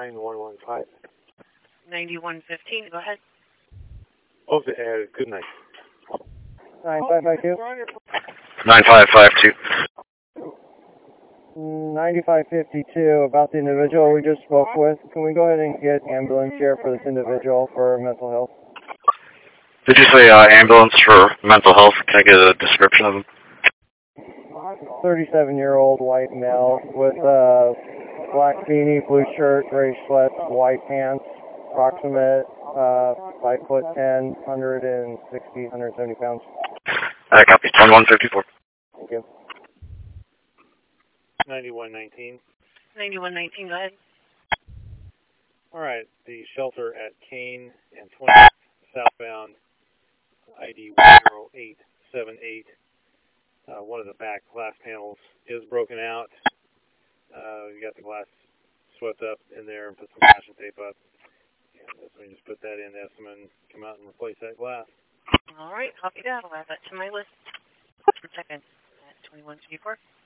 9115. 9115, go ahead. Oh, good night. 9552. 9552. 9552, about the individual we just spoke with. Can we go ahead and get ambulance here for this individual for mental health? Did you say ambulance for mental health? Can I get a description of him? 37-year-old white male with black beanie, blue shirt, gray sweats, white pants, approximate 5'10", 160, 170 pounds. I copy. 1154. Thank you. 9119. 9119, go ahead. All right, the shelter at Kane and 20th southbound, ID 10878. One of the back glass panels is broken out. You got the glass swept up in there and put some masking tape up. And so we just put that in, have someone come out and replace that glass. All right, copy that. I'll add that to my list. 1 second at 2154.